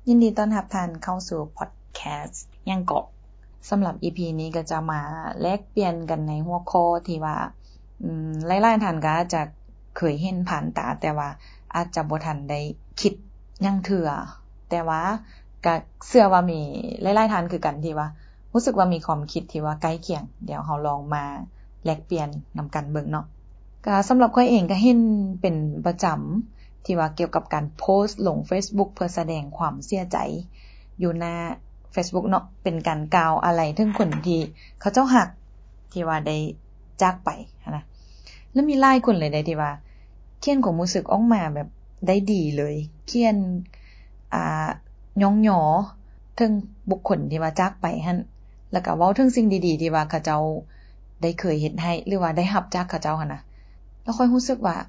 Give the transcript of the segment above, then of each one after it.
ยินดีต้อนรับท่านเข้าสู่พอดแคสต์ยังเกาะสำหรับ EP นี้ก็จะมาแลกเปลี่ยนกันในหัวข้อที่ว่าหลายๆท่านก็อาจจะเคยเห็นผ่านตาแต่ว่าอาจจะบ่ทันได้คิดยังเทื่อแต่ว่าก็เชื่อว่ามีหลายๆท่านคือกันที่ว่ารู้สึกว่ามีความคิดที่ว่าใกล้เคียงเดี๋ยวเราลองมาแลกเปลี่ยนนำกันเบิ่งเนาะก็สำหรับข้อยเองก็เห็นเป็นประจำที่ว่าเกี่ยวกับการโพสต์ลง Facebook เพื่อแสดงความเสียใจอยู่หน้า Facebook เนาะเป็นการกล่าวอะไรถึงคนที่เขาเจ้าฮักที่ว่าได้จากไปนะแล้วมีหลายคนเลยได้ที่ว่าเขียนความรู้สึกออกมาแบบได้ดีเลยเขียนย้องหยอถึงบุคคลที่ว่าจากไปหั่นแล้วก็เว้าถึงสิ่งดีๆที่ว่าเขาเจ้าได้เคยเฮ็ดให้หรือว่าได้รับจากเขาเจ้าหั่นน่ะแล้วค่อยรู้สึกว่า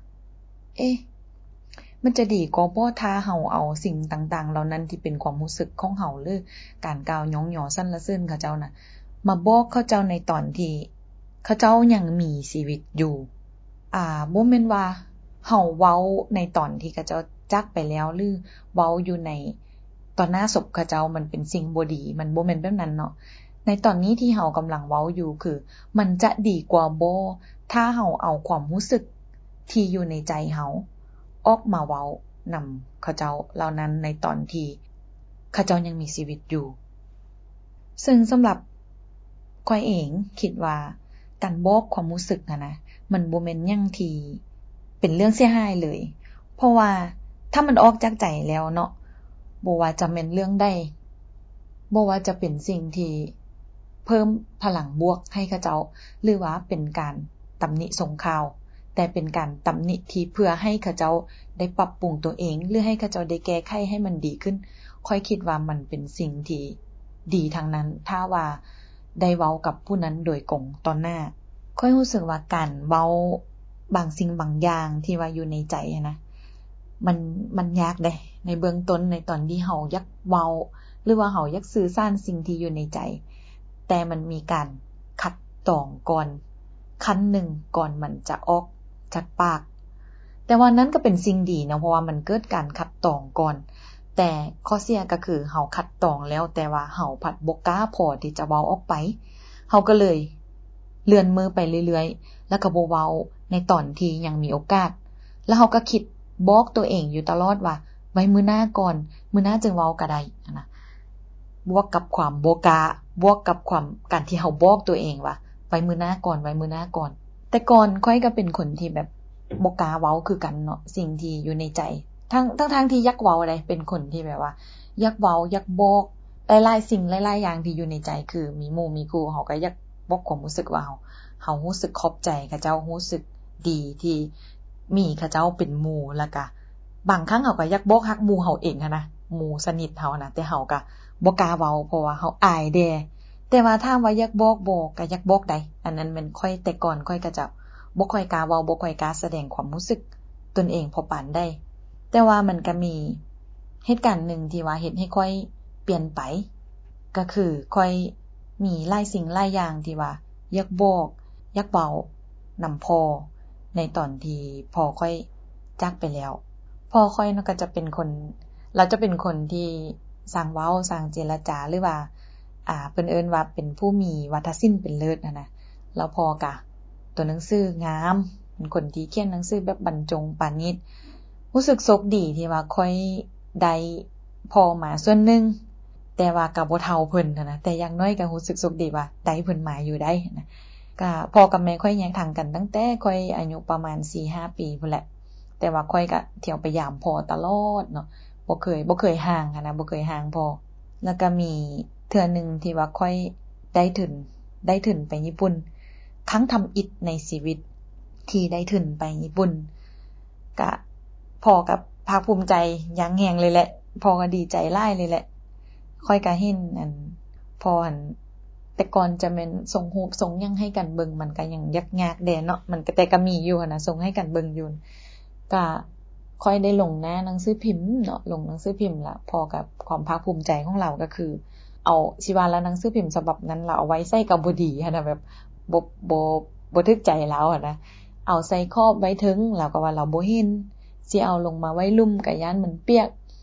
มันจะดีกว่าบ่ถ้าเฮาเอาสิ่งต่างๆเหล่านั้นที่เป็นความรู้สึกของเฮาหรือการกล่าวย้องหยอสรรเสริญเขาเจ้าน่ะมาบอกเขาเจ้าในตอนที่เขาเจ้ายังมีชีวิตอยู่บ่แม่นว่าเฮาเว้าในตอนที่เขาเจ้าจากไปแล้วหรือเว้าอยู่ในตอนหน้าศพเขาเจ้ามันเป็นสิ่งบ่ดีมันบ่แม่นแบบนั้นเนาะในตอนนี้ที่เฮากำลังเว้าอยู่คือมันจะดีกว่าบ่ถ้าเฮาเอาความรู้สึกที่อยู่ในใจเฮาออกมาเว้านำเขาเจ้าเหล่านั้นในตอนที่เขาเจ้ายังมีชีวิตอยู่ซึ่งสำหรับข้อยเองคิดว่าการบอกความรู้สึกนะมันบ่แม่นหยังที่เป็นเรื่องเสียหายเลยเพราะว่าถ้ามันออกจากใจแล้วเนาะบ่ว่าจะแม่นเรื่องใดบ่ว่าจะเป็นสิ่งที่เพิ่มพลังบวกให้เขาเจ้าหรือว่าเป็นการตำหนิส่งข่าวแต่เป็นการตำหนิที่เพื่อให้เขาเจ้าได้ปรับปรุงตัวเองหรือให้เขาเจ้าได้แก้ไขให้มันดีขึ้นค่อยคิดว่ามันเป็นสิ่งที่ดีทั้งนั้นถ้าว่าได้เว้ากับผู้นั้นโดยตรงต่อหน้าค่อยรู้สึกว่าการเว้าบางสิ่งบางอย่างที่ว่าอยู่ในใจนะมันยากเด้ในเบื้องต้นในตอนที่เฮาอยากเว้าหรือว่าเฮาอยากสื่อสารสิ่งที่อยู่ในใจแต่มันมีการขัดตองก่อนขั้นหนึ่งก่อนมันจะออกจากปากแต่ว่านั้นก็เป็นสิ่งดีนะเพราะว่ามันเกิดการขัดตองก่อนแต่ข้อเสียก็คือเฮาขัดตองแล้วแต่ว่าเฮาผัดบ่กล้าพอที่จะเว้าออกไปเฮาก็เลยเลื่อนมือไปเรื่อยๆแล้วก็บ่เว้าในตอนที่ยังมีโอกาสแล้วเฮาก็คิดบอกตัวเองอยู่ตลอดว่าไว้มื้อหน้าก่อนมื้อหน้าจึงเว้าก็ได้นะบวกกับความบ่กล้าบวกกับความการที่เฮาบอกตัวเองว่าไว้มื้อหน้าก่อนไว้มื้อหน้าก่อนแต่ก่อนค่อยก็เป็นคนที่แบบบ่กล้าเว้าคือกันเนาะสิ่งที่อยู่ในใจทั้งที่อยากเว้าได้เป็นคนที่แบบว่าอยากเว้าอยากบอกหลายๆสิ่งหลายๆอย่างที่อยู่ในใจคือมีหมู่มีคู่เฮาก็อยากบอกความรู้สึกว่าเฮารู้สึกขอบใจเขาเจ้ารู้สึกดีที่มีเขาเจ้าเป็นหมู่แล้วก็บางครั้งเฮาก็อยากบอกฮักหมู่เฮาเองนะหมู่สนิทเฮานะแต่เฮาก็บ่กล้าเว้าเพราะว่าเฮาอายแดแต่ว่าถ้าว่าอยากบอกก็อยากบอกได้อันนั้นมันค่อยแต่ก่อนค่อยก็จะบ่ค่อยกล้าเว้าบ่ค่อยกล้าแสดงความรู้สึกตนเองพอปานได้แต่ว่ามันก็มีเหตุการณ์นึงที่ว่าเฮ็ดให้ค่อยเปลี่ยนไปก็คือค่อยมีหลายสิ่งหลายอย่างที่ว่าอยากบอกอยากเว้านำพ่อในตอนที่พ่อค่อยจากไปแล้วพ่อค่อยก็จะเป็นคนเราจะเป็นคนที่สร้างเว้าสร้างเจรจาหรือว่าเพิ่นเอิ้นว่าเป็นผู้มีวาทศิลป์เป็นเลิศนะแล้วพอก็ตัวหนังสืองามเป็นคนที่เขียนหนังสือแบบบรรจงปานนิดรู้สึกโชคดีที่ว่าค่อยได้พอมาส่วนนึงแต่ว่าก็บ่เท่าเพิ่นนะแต่อย่างน้อยก็รู้สึกโชคดีว่าได้เพิ่นมาอยู่ได้นะก็พ่อกับแม่ค่อยแยกทางกันตั้งแต่ค่อยอายุประมาณ 4-5 ปีพุ่นแหละแต่ว่าค่อยก็เที่ยวไปยามพ่อตลอดเนาะบ่เคยห่างนะบ่เคยห่างพ่อแล้วก็มีเทื่อนึงที่ว่าค่อยได้ถึงไปญี่ปุ่นครั้งทำอิฐในชีวิตที่ได้ถึงไปญี่ปุ่นก็พ่อกับภาคภูมิใจอย่างแฮงเลยแหละพ่อก็ดีใจหลายเลยแหละค่อยก็เห็นพ่อแต่ก่อนจะแม่นส่งรูปส่งหยังให้กันเบิ่งมันก็ยังยากๆแดเนาะมันก็แต่ก็มีอยู่นะส่งให้กันเบิ่งอยู่ก็ค่อยได้ลงหน้าหนังสือพิมพ์เนาะลงหนังสือพิมพ์ละพอกับความภาคภูมิใจของเราก็คือเอาสิว่าแล้วหนังสือพิมพ์ฉบับนั้นเราเอาไว้ใส่กับบ่ดีนะแบบบ่ทึกใจแล้วนะเอาใส่ครอบไว้ถึงแล้วก็ว่าเราบ่เห็นสิเอาลงมาไว้ลุ่มก็ย้านมันเปียก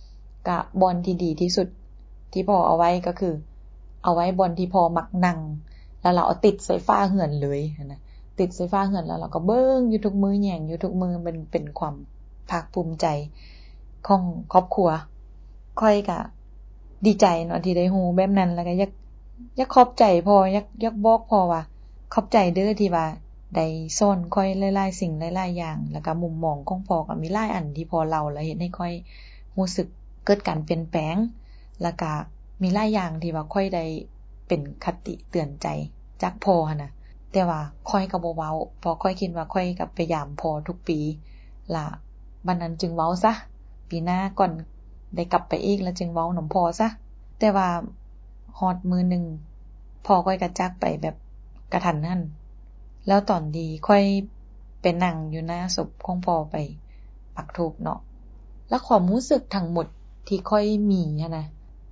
ก็บอนที่ดีที่สุดที่พ่อเอาไว้ก็คือเอาไว้บอนที่พ่อมักนั่งแล้วเราเอาติดใส่ฟ้าเหือนเลยนะติดใส่ฟ้าเหือนแล้วเราก็เบิ่งอยู่ทุกมื้อแย่งอยู่ทุกมื้อมันเป็นความภาคภูมิใจของครอบครัวค่อยก็ดีใจเนาะที่ได้ฮู้แบบนั้นแล้วก็อยากขอบใจพ่ออยากบอกพ่อว่าขอบใจเด้อที่ว่าได้สอนค่อยหลายๆสิ่งหลายๆอย่างแล้วก็มุมมองของพ่อก็มีหลายอันที่พ่อเล่าแล้วเฮ็ดให้ค่อยรู้สึกเกิดการเปลี่ยนแปลงแล้วก็มีหลายอย่างที่ว่าค่อยได้เป็นคติเตือนใจจากพ่อหั่นน่ะแต่ว่าค่อยก็บ่เว้าเพราะค่อยคิดว่าค่อยก็พยายามพ่อทุกปีล่ะบัดนั้นจึงเว้าซะปีหน้าก่อนได้กลับไปอีกแล้วจึงเว้านำพ่อซะแต่ว่าฮอดมื้อนึงพ่อค่อยก็จากไปแบบกระทันหันแล้วตอนที่ค่อยไปนั่งอยู่หน้าศพของพ่อไปปักธูปเนาะแล้วความรู้สึกทั้งหมดที่ค่อยมีนะ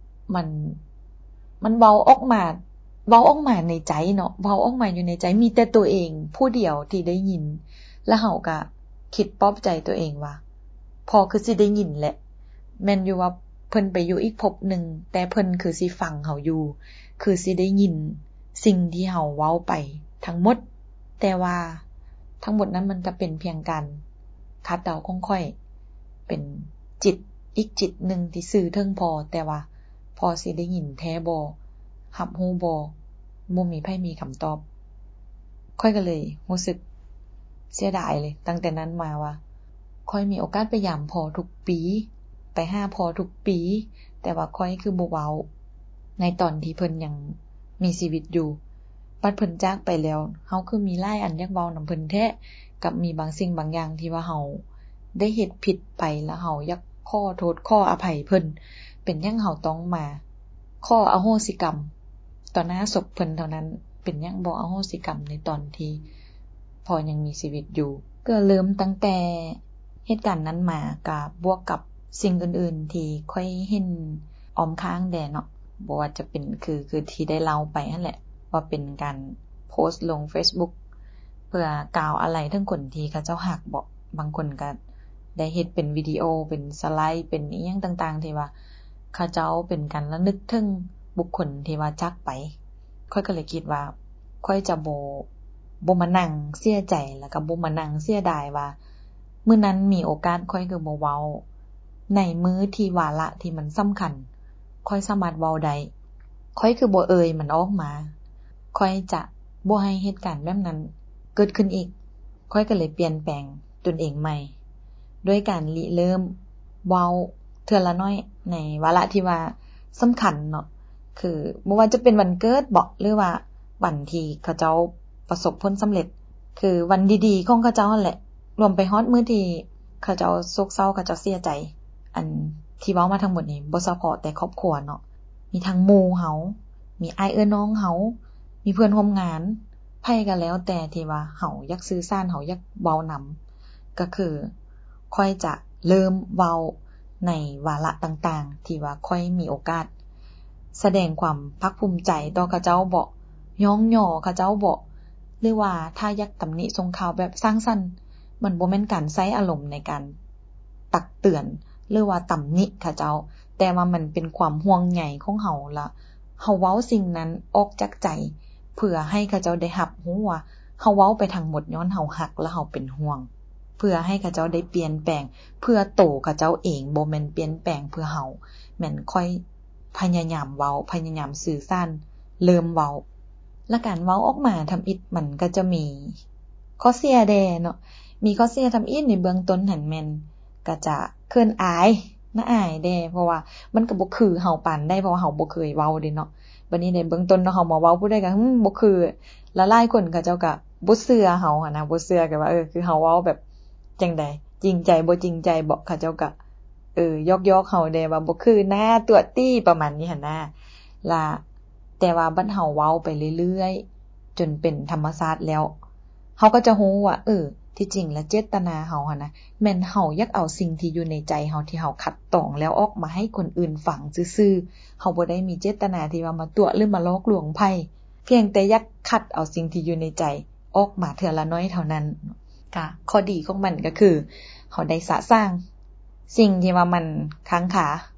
มันเว้าออกมาในใจเนาะเว้าออกมาอยู่ในใจมีแต่ตัวเองผู้เดียวที่ได้ยินแล้วเฮาก็คิดปลอบใจตัวเองว่าพอคือสิได้ยินแหละแม่นอยู่ว่าเพิ่นไปอยู่อีกภพนึงแต่เพิ่นคือสิฟังเฮาอยู่คือสิได้ยินสิ่งที่เฮาเว้าไปทั้งหมดแต่ว่าทั้งหมดนั้นมันก็เป็นเพียงการคาดเดาของค่อยเป็นจิตอีกจิตนึงที่สื่อถึงพอแต่ว่าพอสิได้ยินแท้บ่รับรู้บ่มีไผมีคำตอบค่อยก็เลยรู้สึกเสียดายเลยตั้งแต่นั้นมาว่าค่อยมีโอกาสไปยามพ่อทุกปีไปหาพ่อทุกปีแต่ว่าค่อยคือบ่เว้าในตอนที่เพิ่นยังมีชีวิตอยู่บัดเพิ่นจากไปแล้วเฮาคือมีหลายอันอยากเว้านำเพิ่นแท้กับมีบางสิ่งบางอย่างที่ว่าเฮาได้เฮ็ดผิดไปแล้วเฮาอยากขอโทษขออภัยเพิ่นเป็นหยังเฮาต้องมาขออโหสิกรรมต่อหน้าศพเพิ่นเท่านั้นเป็นหยังบ่อโหสิกรรมในตอนที่พอยังมีชีวิตอยู่ก็เริ่มตั้งแต่เหตุการณ์นั้นมาก็บวกกับสิ่งอื่นๆที่ค่อยเห็นอ้อมข้างแดเนาะบ่ว่าจะเป็นคือที่ได้เล่าไปนั่นแหละว่าเป็นการโพสต์ลง Facebook เพื่อกล่าวอะไรถึงคนที่เขาเจ้าฮักบ่บางคนก็ได้เฮ็ดเป็นวิดีโอเป็นสไลด์เป็นอีหยังต่างๆที่ว่าเขาเจ้าเป็นการระลึกถึงบุคคลที่ว่าจากไปค่อยก็เลยคิดว่าค่อยจะบ่มานั่งเสียใจแล้วก็บ่มานั่งเสียดายว่ามื้อนั้นมีโอกาสค่อยก็บ่เว้าในมื้อที่วาระที่มันสำคัญค่อยสามารถเว้าได้ค่อยคือบ่เอ่ยมันออกมาค่อยจะบ่ให้เหตุการณ์แบบนั้นเกิดขึ้นอีกค่อยก็เลยเปลี่ยนแปลงตนเองใหม่ด้วยการริเริ่มเว้าเทื่อละน้อยในวาระที่ว่าสำคัญเนาะคือบ่ว่าจะเป็นวันเกิดบ่หรือว่าวันที่เขาเจ้าประสบผลสำเร็จคือวันดีๆของเขาเจ้านั่นแหละรวมไปฮอดมื้อที่เขาเจ้าโศกเศร้าเขาเจ้าเสียใจอันที่เว้ามาทั้งหมดนี้บ่เฉพาะแต่ครอบครัวเนาะมีทั้งหมู่เฮามีอ้ายน้องเฮามีเพื่อนร่วมงานไผก็แล้วแต่ที่ว่าเฮาอยากสื่อสารเฮาอยากเว้านำก็คือค่อยจะเริ่มเว้าในวาระต่างๆที่ว่าค่อยมีโอกาสแสดงความภาคภูมิใจต่อเขาเจ้าบ่ย้องย่อเขาเจ้าบ่หรือว่าถ้าอยากตำหนิส่งข่าวแบบสร้างสรรค์มันบ่แม่นการใช้อารมณ์ในการตักเตือนหรือว่าตำหนิเขาเจ้าแต่ว่ามันเป็นความห่วงใยของเฮาล่ะเฮาเว้าสิ่งนั้นออกจากใจเพื่อให้เขาเจ้าได้รับรู้ว่าเฮาเว้าไปทั้งหมดย้อนเฮารักและเฮาเป็นห่วงเพื่อให้เขาเจ้าได้เปลี่ยนแปลงเพื่อโตเขาเจ้าเองบ่แม่นเปลี่ยนแปลงเพื่อเฮาแม่นค่อยพยายามเว้าพยายามสื่อสารเริ่มเว้าและการเว้าออกมาทำอิฐมันก็จะมีข้อเสียแดเนาะมีข้อเสียทำอิฐในเบื้องต้นหั่นแม่นก็จะเคินอายน่าอายแดเพราะว่ามันก็บ่คือเฮาปานได้เพราะว่าเฮาบ่เคยเว้าเด้เนาะบัดนี้ในเบื้องต้นเนาะเฮามาเว้าผู้ใดก็บ่คือละหลายคนเขาเจ้าก็บ่เชื่อเฮาหั่นนะบ่เชื่อก็ว่าคือเฮาเว้าแบบจังได๋จริงใจบ่จริงใจบ่เขาเจ้าก็ยอกๆเฮาแดว่าบ่คือนะตัวตี้ประมาณนี้หั่นนะล่ะแต่ว่าบัดเฮาเว้าไปเรื่อยๆจนเป็นธรรมชาติแล้วเฮาก็จะรู้ว่าที่จริงแล้วเจตนาเฮาหั่นนะแม่นเฮาอยากเอาสิ่งที่อยู่ในใจเฮาที่เฮาขัดตองแล้วออกมาให้คนอื่นฟังซื่อๆเฮาบ่ได้มีเจตนาที่ว่ามาตัวหรือมาลอกลวงไผเพียงแต่อยากขัดเอาสิ่งที่อยู่ในใจออกมาเทื่อละน้อยเท่านั้นค่ะข้อดีของมันก็คือเฮาได้สะสร้างสิ่งที่ว่ามันค้างคา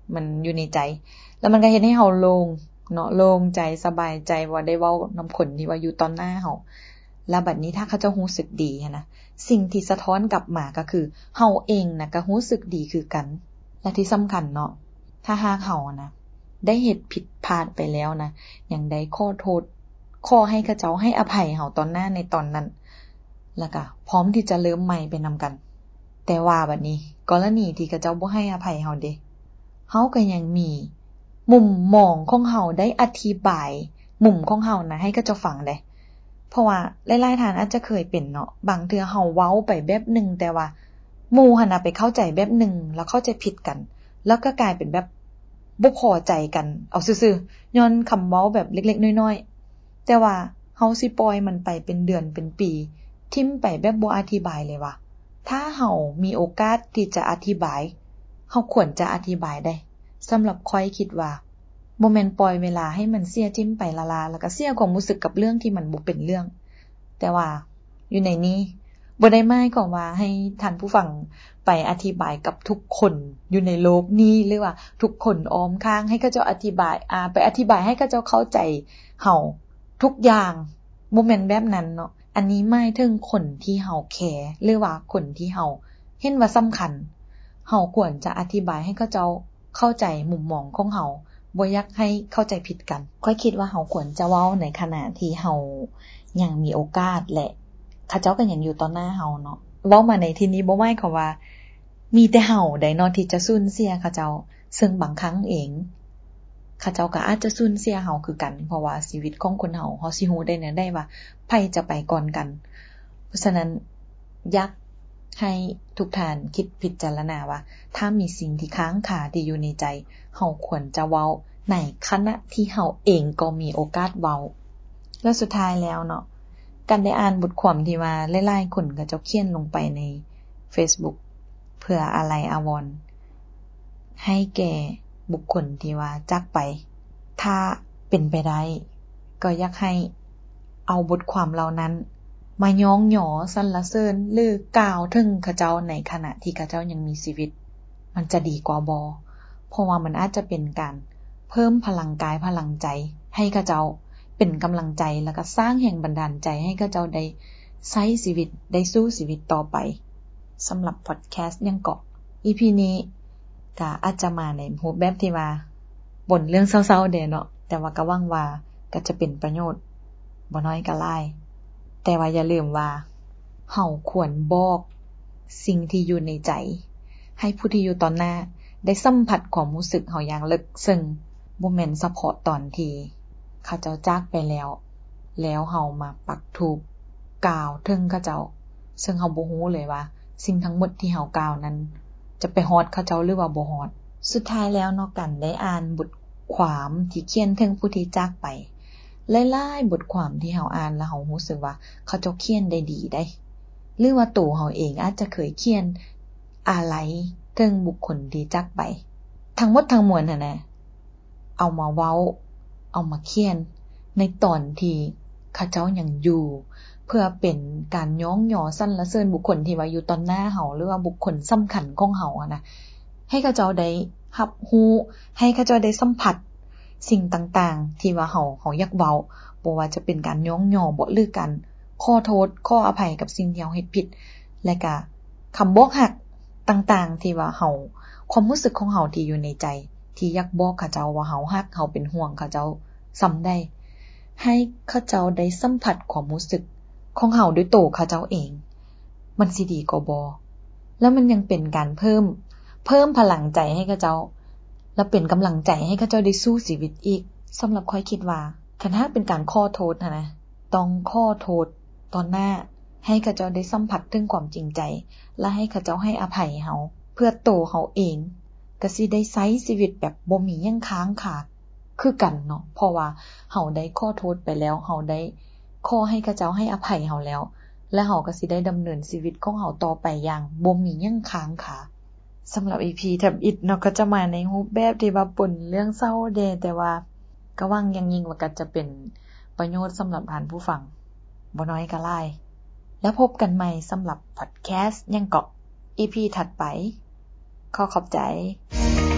มันอยู่ในใจแล้วมันก็เฮ็ดให้เฮาโล่งเนาะโล่งใจสบายใจว่าได้เว้านำคนที่ว่าอยู่ต่อหน้าเฮาแล้วบัดนี้ถ้าเขาเจ้ารู้สึกดีนะสิ่งที่สะท้อนกลับมาก็คือเฮาเองน่ะก็รู้สึกดีคือกันและที่สำคัญเนาะถ้าหากเฮานะได้เฮ็ดผิดพลาดไปแล้วนะอย่างใดขอโทษขอให้เขาเจ้าให้อภัยเฮาตอนหน้าในตอนนั้นแล้วก็พร้อมที่จะเริ่มใหม่ไปนำกันแต่ว่าบัดนี้กรณีที่เขาเจ้าบ่ให้อภัยเฮาเด้เฮาก็ยังมีมุมมองของเฮาได้อธิบายมุมของเฮานะให้เขาเจ้าฟังได้เพราะว่าหลายๆท่านอาจจะเคยเป็นเนาะบางเทื่อเฮาเว้าไปแบบนึงแต่ว่าหมู่หั่นน่ะไปเข้าใจแบบนึงแล้วเข้าใจผิดกันแล้วก็กลายเป็นแบบบ่พอใจกันเอาซื่อๆย้อนคำเว้าแบบเล็กๆน้อยๆแต่ว่าเฮาสิปล่อยมันไปเป็นเดือนเป็นปีทิ่มไปแบบบ่อธิบายเลยว่าถ้าเฮามีโอกาสที่จะอธิบายเฮาควรจะอธิบายได้สำหรับข้อยคิดว่าบ่แม่นปล่อยเวลาให้มันเสียทิ่มไปละลาแล้วก็เสียความรู้สึกกับเรื่องที่มันบ่เป็นเรื่องแต่ว่าอยู่ในนี้บ่ได้หมายความว่าให้ท่านผู้ฟังไปอธิบายกับทุกคนอยู่ในโลกนี้หรือว่าทุกคนอ้อมข้างให้เขาเจ้าอธิบายไปอธิบายให้เขาเจ้าเข้าใจเฮาทุกอย่างบ่แม่นแบบนั้นเนาะอันนี้หมายถึงคนที่เฮาแคร์หรือว่าคนที่เฮาเห็นว่าสำคัญเฮาควรจะอธิบายให้เขาเจ้าเข้าใจมุมมองของเฮาบ่อยากให้เข้าใจผิดกันข้อยคิดว่าเฮาควรจะเว้าในขณะที่เฮายังมีโอกาสและเขาเจ้าก็ยังอยู่ต่อหน้าเฮาเนาะเว้ามาในที่นี้บ่หมายความว่ามีแต่เฮาได้เนาะที่จะสูญเสียเขาเจ้าซึ่งบางครั้งเองเขาเจ้าก็อาจจะสูญเสียเฮาคือกันเพราะว่าชีวิตของคนเฮาสิฮู้ได้แน่ได้ว่าไผจะไปก่อนกันเพราะฉะนั้นอยากให้ทุกท่านคิดพิจารณาว่าถ้ามีสิ่งที่ค้างคาที่อยู่ในใจเฮาควรจะเว้าในขณะที่เฮาเองก็มีโอกาสเว้าและสุดท้ายแล้วเนาะการได้อ่านบทความที่ว่าหลายๆคนก็จะเขียนลงไปใน Facebook เพื่ออาลัยอาวรณ์ให้แก่บุคคลที่ว่าจากไปถ้าเป็นไปได้ก็อยากให้เอาบทความเหล่านั้นมาย้องหยอสรรเสริญหรือกล่าวถึงเขาเจ้าในขณะที่เขาเจ้ายังมีชีวิตมันจะดีกว่าบ่เพราะว่ามันอาจจะเป็นการเพิ่มพลังกายพลังใจให้เขาเจ้าเป็นกำลังใจแล้วก็สร้างแรงบันดาลใจให้เขาเจ้าได้ใช้ชีวิตได้สู้ชีวิตต่อไปสำหรับพอดแคสต์ยังเกาะ EP นี้ก็อาจจะมาในรูปแบบที่ว่าบ่นเรื่องเศร้าๆเด้เนาะแต่ว่าก็หวังว่าก็จะเป็นประโยชน์บ่น้อยก็หลายแต่ว่าอย่าลืมว่าเฮาควรบอกสิ่งที่อยู่ในใจให้ผู้ที่อยู่ต่อหน้าได้สัมผัสความรู้สึกเฮาอย่างลึกซึ้งบ่แม่นเฉพาะตอนที่เขาเจ้าจากไปแล้วเฮามาปักธูปกล่าวถึงเขาเจ้าซึ่งเฮาบ่ฮู้เลยว่าสิ่งทั้งหมดที่เฮากล่าวนั้นจะไปฮอดเขาเจ้าหรือว่าบ่ฮอดสุดท้ายแล้วเนาะกันได้อ่านบทความที่เขียนถึงผู้ที่จากไปหลายๆบทความที่เฮาอ่านแล้วเฮารู้สึกว่าเขาเจ้าเขียนได้ดีได้หรือว่าตัวเฮาเองอาจจะเคยเขียนอะไรถึงบุคคลที่จากไปทั้งหมดทั้งมวลน่ะนะเอามาเว้าเอามาเขียนในตอนที่เขาเจ้ายังอยู่เพื่อเป็นการย้องหยอสรรเสริญบุคคลที่ว่าอยู่ต่อหน้าเฮาหรือว่าบุคคลสำคัญของเฮาอ่ะนะให้เขาเจ้าได้รับรู้ให้เขาเจ้าได้สัมผัสสิ่งต่างๆที่ว่าเฮาอยากเว้าบ่ว่าจะเป็นการย้องหยอบ่หรือการขอโทษขออภัยกับสิ่งที่เฮาเฮ็ดผิดและก็คำบอกฮักต่างๆที่ว่าเฮาความรู้สึกของเฮาที่อยู่ในใจที่อยากบอกเขาเจ้าว่าเฮาฮักเฮาเป็นห่วงเขาเจ้าส่ำได้ให้เขาเจ้าได้สัมผัสความรู้สึกของเฮาด้วยตัวเขาเจ้าเองมันสิดีกว่าบ่แล้วมันยังเป็นการเพิ่มพลังใจให้เขาเจ้าและเป็นกำลังใจให้เขาเจ้าได้สู้ชีวิตอีกสำหรับข้อยคิดว่าคันหากเป็นการขอโทษนะต้องขอโทษตอนหน้าให้เขาเจ้าได้สัมผัสถึงความจริงใจและให้เขาเจ้าให้อภัยเฮาเพื่อตัวเฮาเองก็สิได้ใช้ชีวิตแบบบ่มีหยังค้างคาคือกันเนาะเพราะว่าเฮาได้ขอโทษไปแล้วเฮาได้ขอให้เขาเจ้าให้อภัยเฮาแล้วและเฮาก็สิได้ดำเนินชีวิตของเฮาต่อไปอย่างบ่มีหยังค้างคาสำหรับ EP ทับอิดเนาะก็จะมาในรูปแบบที่ว่าป่นเรื่องเศร้าแด่แต่ว่าก็หวังอย่างยิ่งว่าก็จะเป็นประโยชน์สำหรับท่านผู้ฟังบ่น้อยก็หลายแล้วพบกันใหม่สำหรับพอดแคสต์ยังเกาะ EP ถัดไปขอขอบใจ